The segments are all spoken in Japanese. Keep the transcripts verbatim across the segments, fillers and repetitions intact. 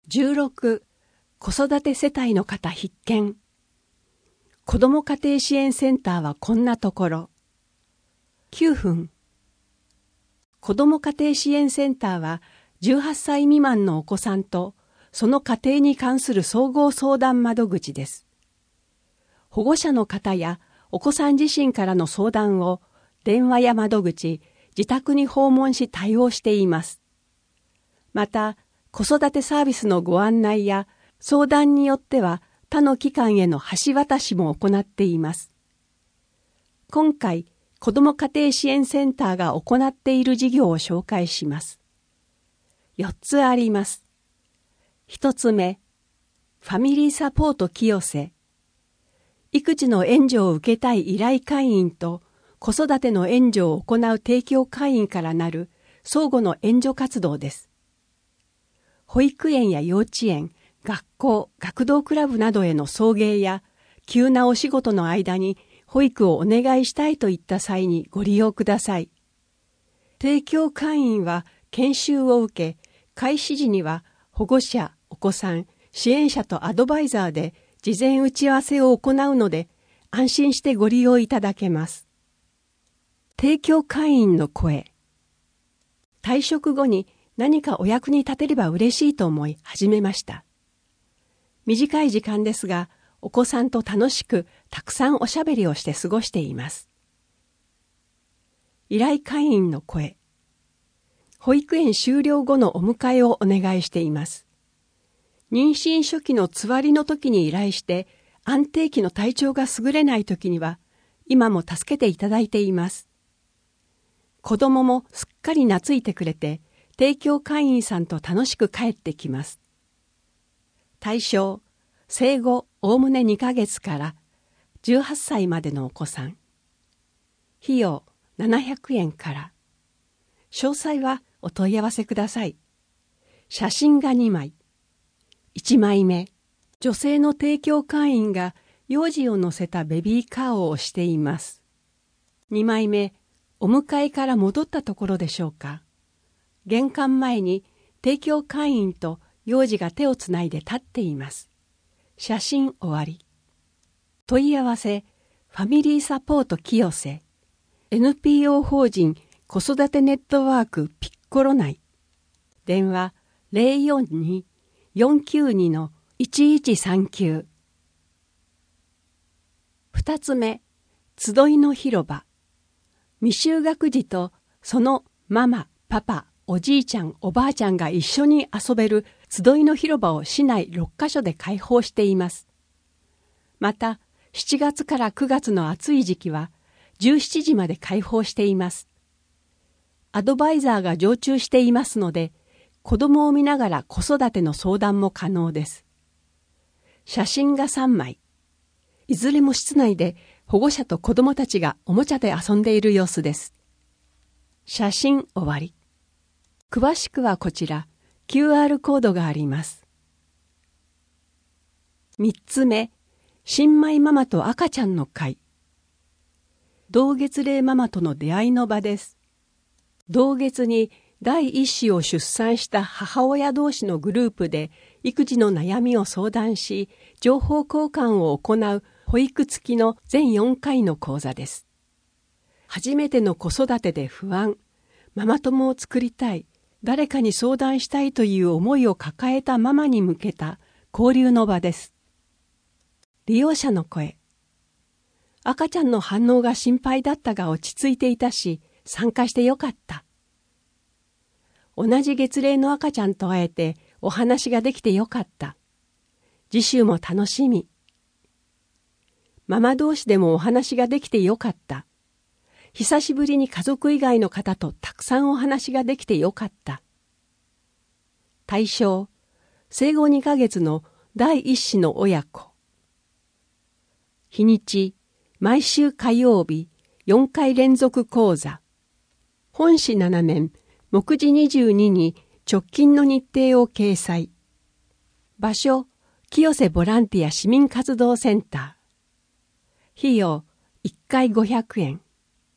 じゅうろく、子育て世帯の方必見。子ども家庭支援センターはこんなところ。きゅうふん。子ども家庭支援センターはじゅうはっさい未満のお子さんとその家庭に関する総合相談窓口です。保護者の方やお子さん自身からの相談を電話や窓口、自宅に訪問し対応しています。また、子育てサービスのご案内や相談によっては他の機関への橋渡しも行っています。今回、子ども家庭支援センターが行っている事業を紹介します。よっつあります。ひとつめ、ファミリーサポート清瀬。育児の援助を受けたい依頼会員と子育ての援助を行う提供会員からなる相互の援助活動です。保育園や幼稚園、学校、学童クラブなどへの送迎や急なお仕事の間に保育をお願いしたいといった際にご利用ください。提供会員は研修を受け、開始時には保護者、お子さん、支援者とアドバイザーで事前打ち合わせを行うので安心してご利用いただけます。提供会員の声。退職後に何かお役に立てれば嬉しいと思い始めました。短い時間ですが、お子さんと楽しくたくさんおしゃべりをして過ごしています。依頼会員の声。保育園終了後のお迎えをお願いしています。妊娠初期のつわりの時に依頼して、安定期の体調が優れない時には、今も助けていただいています。子供もすっかり懐いてくれて、提供会員さんと楽しく帰ってきます。対象、生後おおむねにかげつからじゅうはっさいまでのお子さん。費用ななひゃくえんから。詳細はお問い合わせください。写真がにまい。いちまいめ、女性の提供会員が幼児を乗せたベビーカーを押しています。にまいめ、お迎えから戻ったところでしょうか。玄関前に提供会員と幼児が手をつないで立っています。写真終わり。問い合わせ、ファミリーサポート清瀬、エヌピーオー 法人子育てネットワークピッコロ内。電話 ゼロよんに よんきゅうに いちいちさんきゅう。二つ目、集いの広場。未就学児とそのママ、パパ、おじいちゃん、おばあちゃんが一緒に遊べる集いの広場を市内ろっかしょで開放しています。また、しちがつからくがつの暑い時期はじゅうしちじまで開放しています。アドバイザーが常駐していますので、子供を見ながら子育ての相談も可能です。写真がさんまい。いずれも室内で保護者と子供たちがおもちゃで遊んでいる様子です。写真終わり。詳しくはこちら、キューアール コードがあります。みっつめ、新米ママと赤ちゃんの会。同月齢ママとの出会いの場です。同月に第一子を出産した母親同士のグループで育児の悩みを相談し、情報交換を行う保育付きの全よんかいの講座です。初めての子育てで不安、ママ友を作りたい、誰かに相談したいという思いを抱えたママに向けた交流の場です。利用者の声。赤ちゃんの反応が心配だったが落ち着いていたし、参加してよかった。同じ月齢の赤ちゃんと会えてお話ができてよかった。次週も楽しみ。ママ同士でもお話ができてよかった。久しぶりに家族以外の方とたくさんお話ができてよかった。対象、生後にかげつの第一子の親子。日にち、毎週火曜日、よんかい連続講座。本誌ななめん、目次にじゅうにに直近の日程を掲載。場所、清瀬ボランティア市民活動センター。費用、いっかいごひゃくえん。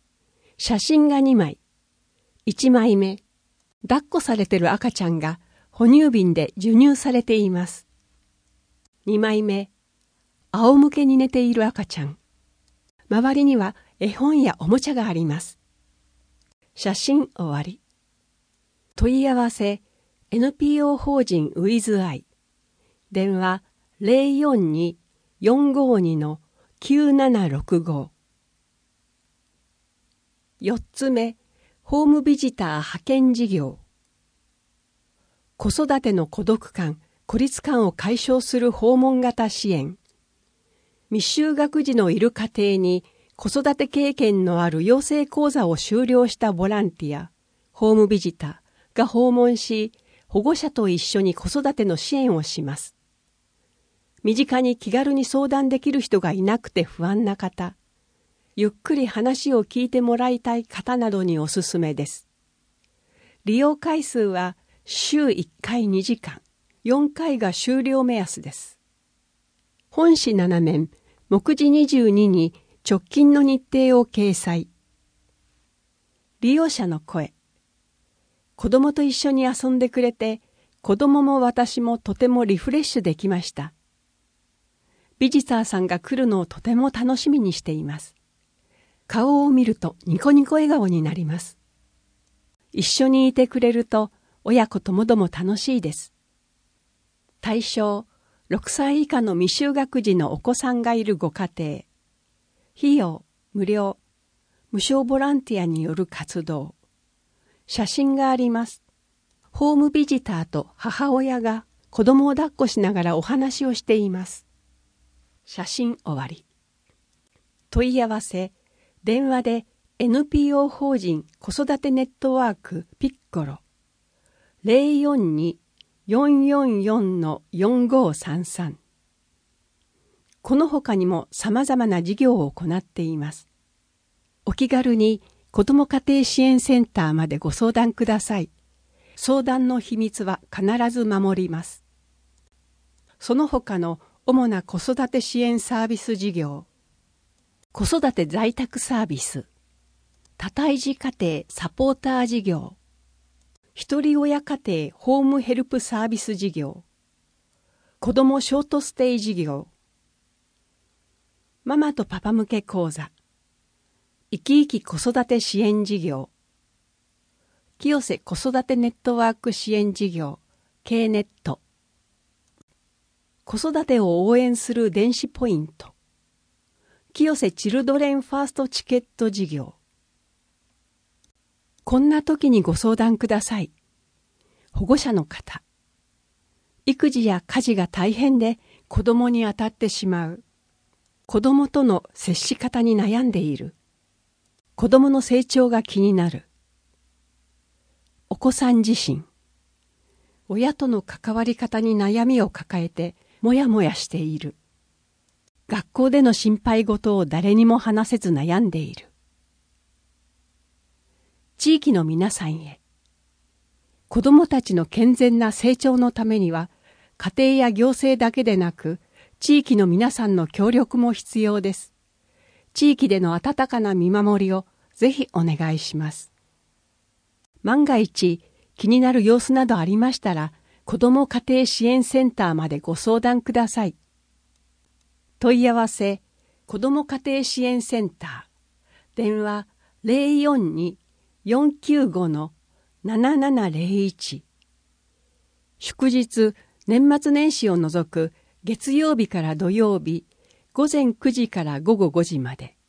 写真がにまい。いちまいめ、抱っこされてる赤ちゃんが哺乳瓶で授乳されています。にまいめ、仰向けに寝ている赤ちゃん。周りには絵本やおもちゃがあります。写真終わり。問い合わせ エヌピーオー 法人ウィズアイ。電話 ゼロよんに よんごに きゅうななろくご。よっつめ、ホームビジター派遣事業。子育ての孤独感、孤立感を解消する訪問型支援。未就学児のいる家庭に子育て経験のある養成講座を修了したボランティア、ホームビジターが訪問し、保護者と一緒に子育ての支援をします。身近に気軽に相談できる人がいなくて不安な方、ゆっくり話を聞いてもらいたい方などにおすすめです。利用回数は週いっかいにじかん、よんかいが終了目安です。本誌ななめん、目次にじゅうにに直近の日程を掲載。利用者の声。子供と一緒に遊んでくれて、子供も私もとてもリフレッシュできました。ビジターさんが来るのをとても楽しみにしています。顔を見るとニコニコ笑顔になります。一緒にいてくれると親子ともども楽しいです。対象、ろくさい以下の未就学児のお子さんがいるご家庭。費用、無料。無償ボランティアによる活動。写真があります。ホームビジターと母親が子供を抱っこしながらお話をしています。写真終わり。問い合わせ、電話で エヌピーオー 法人子育てネットワークピッコロ ゼロよんに よんよんよん よんごさんさん。この他にも様々な事業を行っています。お気軽に子ども家庭支援センターまでご相談ください。相談の秘密は必ず守ります。その他の主な子育て支援サービス事業。子育て在宅サービス。多胎児家庭サポーター事業。一人親家庭ホームヘルプサービス事業。子どもショートステイ事業。ママとパパ向け講座。生き生き子育て支援事業。清瀬子育てネットワーク支援事業 K ネット。子育てを応援する電子ポイント。清瀬チルドレンファーストチケット事業。こんな時にご相談ください。保護者の方。育児や家事が大変で子供に当たってしまう。子供との接し方に悩んでいる。子供の成長が気になる。お子さん自身。親との関わり方に悩みを抱えてもやもやしている。学校での心配事を誰にも話せず悩んでいる。地域の皆さんへ。子どもたちの健全な成長のためには、家庭や行政だけでなく、地域の皆さんの協力も必要です。地域での温かな見守りをぜひお願いします。万が一、気になる様子などありましたら、子ども家庭支援センターまでご相談ください。問い合わせ、子ども家庭支援センター。電話ゼロよんに よんきゅうご ななななゼロいち。祝日、年末年始を除く月曜日から土曜日、ごぜんくじからごごごじまで。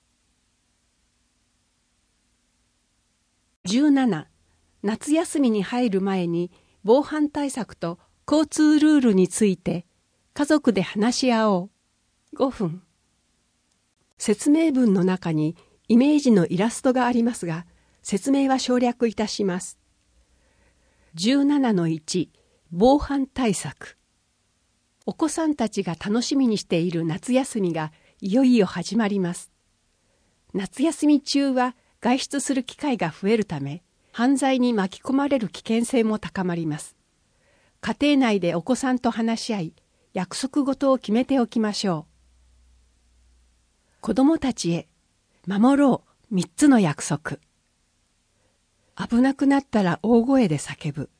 じゅうなな、夏休みに入る前に防犯対策と交通ルールについて家族で話し合おう。ごふん。説明文の中にイメージのイラストがありますが、説明は省略いたします。じゅうななのいち、防犯対策。お子さんたちが楽しみにしている夏休みがいよいよ始まります。夏休み中は外出する機会が増えるため、犯罪に巻き込まれる危険性も高まります。家庭内でお子さんと話し合い、約束事を決めておきましょう。子どもたちへ守ろうみっつの約束。危なくなったら大声で叫ぶ。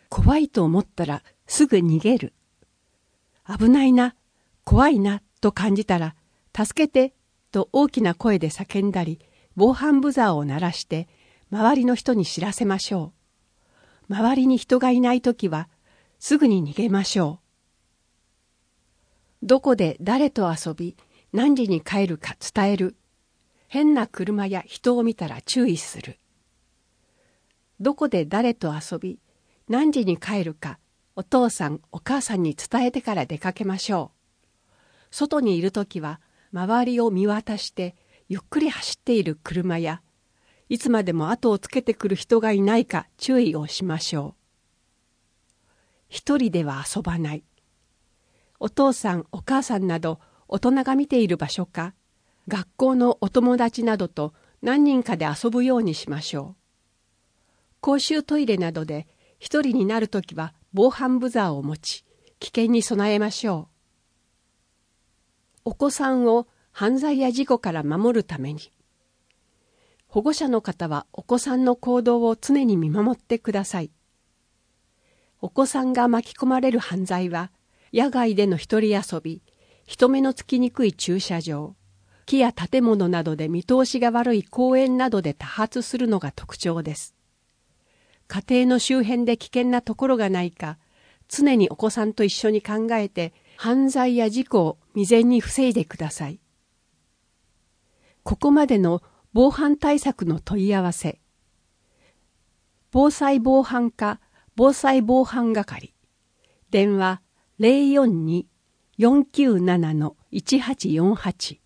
怖いと思ったらすぐ逃げる。危ないな、怖いなと感じたら、助けてと大きな声で叫んだり、防犯ブザーを鳴らして周りの人に知らせましょう。周りに人がいないときはすぐに逃げましょう。どこで誰と遊び何時に帰るか伝える。変な車や人を見たら注意する。どこで誰と遊び何時に帰るかお父さんお母さんに伝えてから出かけましょう。外にいるときは周りを見渡してゆっくり走っている車やいつまでも後をつけてくる人がいないか注意をしましょう。一人では遊ばない。お父さんお母さんなど大人が見ている場所か学校のお友達などと何人かで遊ぶようにしましょう。公衆トイレなどで一人になるときは防犯ブザーを持ち危険に備えましょう。お子さんを犯罪や事故から守るために保護者の方はお子さんの行動を常に見守ってください。お子さんが巻き込まれる犯罪は野外での一人遊び、人目のつきにくい駐車場、木や建物などで見通しが悪い公園などで多発するのが特徴です。家庭の周辺で危険なところがないか、常にお子さんと一緒に考えて犯罪や事故を未然に防いでください。ここまでの防犯対策の問い合わせ。防災防犯課防災防犯係。電話 ゼロよんに よんきゅうなな いちはちよんはち。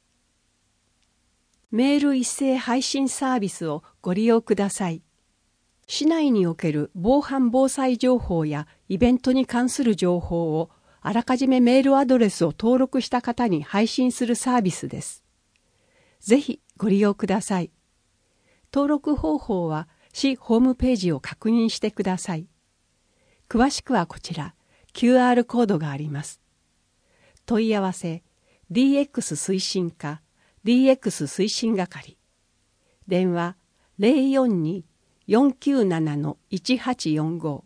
メール一斉配信サービスをご利用ください。市内における防犯防災情報やイベントに関する情報をあらかじめメールアドレスを登録した方に配信するサービスです。ぜひご利用ください。登録方法は市ホームページを確認してください。詳しくはこちら キューアール コードがあります。問い合わせ ディーエックス 推進課 ディーエックス 推進係。電話 ゼロよんに よんきゅうなな いちはちよんご。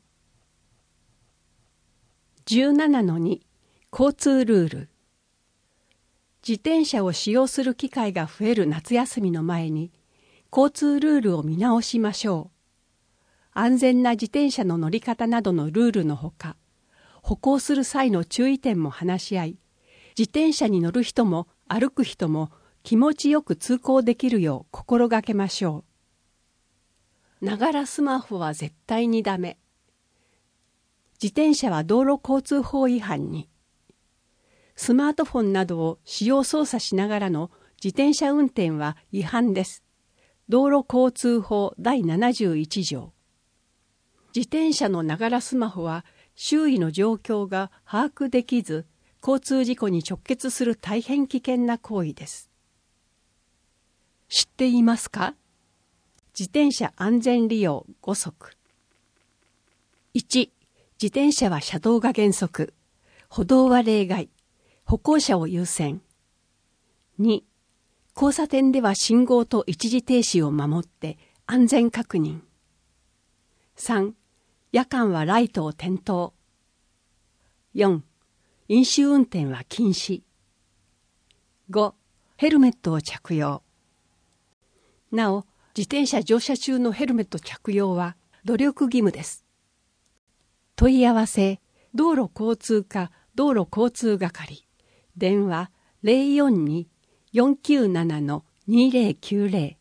じゅうななのに 交通ルール。自転車を使用する機会が増える夏休みの前に交通ルールを見直しましょう。安全な自転車の乗り方などのルールのほか、歩行する際の注意点も話し合い、自転車に乗る人も歩く人も気持ちよく通行できるよう心がけましょう。ながらスマホは絶対にダメ。自転車は道路交通法違反に。スマートフォンなどを使用操作しながらの自転車運転は違反です。道路交通法だいななじゅういち条。自転車のながらスマホは周囲の状況が把握できず、交通事故に直結する大変危険な行為です。知っていますか？自転車安全利用ご則。いち、自転車は車道が原則、歩道は例外、歩行者を優先。に、交差点では信号と一時停止を守って安全確認。さん、夜間はライトを点灯。よん、飲酒運転は禁止。ご、ヘルメットを着用。なお、自転車乗車中のヘルメット着用は努力義務です。問い合わせ、道路交通課道路交通係。電話 ゼロよんに よんきゅうなな にゼロきゅうゼ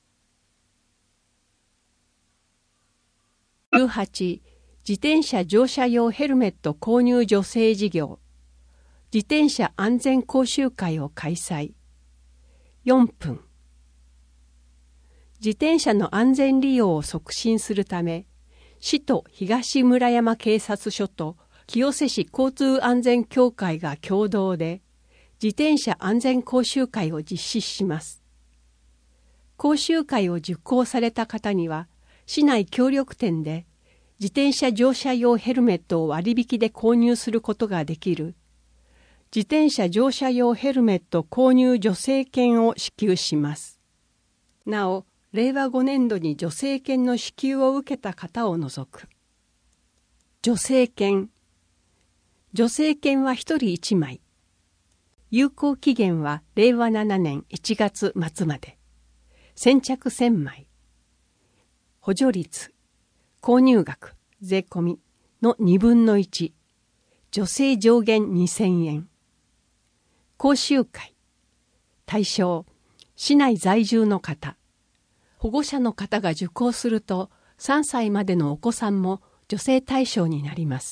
ロ。じゅうはち、自転車乗車用ヘルメット購入助成事業。自転車安全講習会を開催。よんぷん。自転車の安全利用を促進するため、市と東村山警察署と清瀬市交通安全協会が共同で自転車安全講習会を実施します。講習会を受講された方には、市内協力店で自転車乗車用ヘルメットを割引で購入することができる自転車乗車用ヘルメット購入助成券を支給します。なお、れいわごねんどに助成券の支給を受けた方を除く。 助成券。助成券はひとりいちまい。有効期限はれいわななねんいちがつまつまで。先着せんまい。補助率、購入額、税込みのにぶんのいち。助成上限にせんえん。講習会。対象、市内在住の方。保護者の方が受講するとさんさいまでのお子さんも助成対象になります。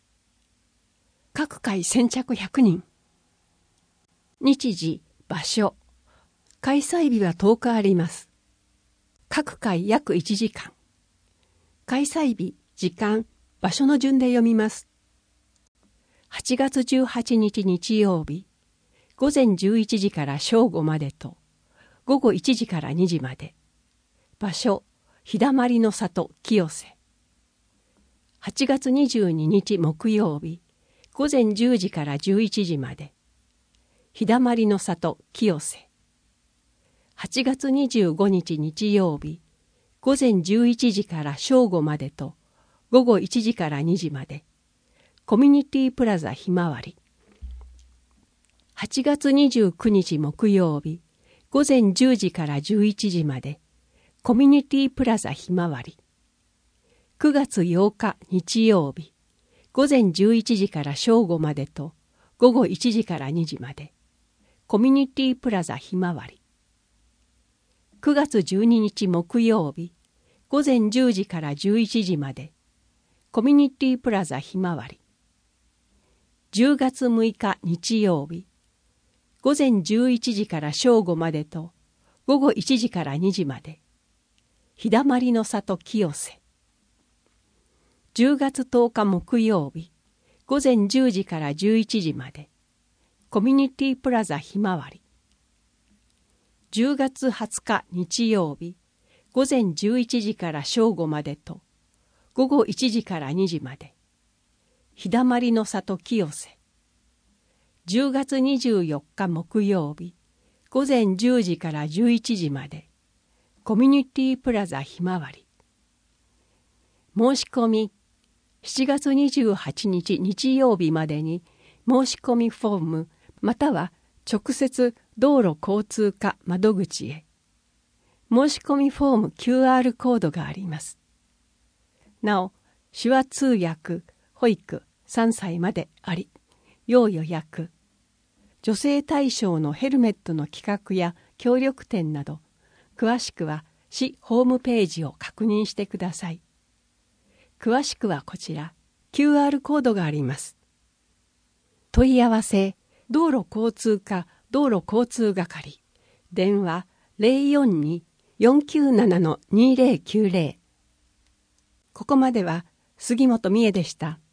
各回先着ひゃくにん。日時、場所。開催日はとおかあります。各回約いちじかん。開催日、時間、場所の順で読みます。はちがつじゅうはちにち日曜日、ごぜんじゅういちじから正午までと、ごごいちじからにじまで。場所、日だまりの里清瀬。はちがつにじゅうににち木曜日、ごぜんじゅうじからじゅういちじまで。日だまりの里清瀬。はちがつにじゅうごにち日曜日、ごぜんじゅういちじから正午までと、ごごいちじからにじまで。コミュニティプラザひまわり。はちがつにじゅうくにち木曜日、ごぜんじゅうじからじゅういちじまで。コミュニティプラザひまわり。くがつようか日曜日、ごぜんじゅういちじから正午までと、ごごいちじからにじまで。コミュニティプラザひまわり。くがつじゅうににち木曜日、ごぜんじゅうじからじゅういちじまで。コミュニティプラザひまわり。じゅうがつむいか日曜日、ごぜんじゅういちじから正午までと、ごごいちじからにじまで。日だまりの里清瀬。じゅうがつとおか木曜日、ごぜんじゅうじからじゅういちじまで。コミュニティプラザひまわり。じゅうがつはつか日曜日、ごぜんじゅういちじから正午までと、ごごいちじからにじまで。日だまりの里清瀬。じゅうがつにじゅうよっか木曜日、ごぜんじゅうじからじゅういちじまで。コミュニティプラザひまわり。申し込み、しちがつにじゅうはちにち日曜日までに申し込みフォームまたは直接道路交通課窓口へ。申し込みフォーム キューアール コードがあります。なお、手話通訳、保育さんさいまであり、要予約。女性対象のヘルメットの企画や協力店など、詳しくは市ホームページを確認してください。詳しくはこちら、キューアール コードがあります。問い合わせ、道路交通課道路交通係、電話 ゼロよんに よんきゅうなな にゼロきゅうゼロ。ここまでは杉本美恵でした。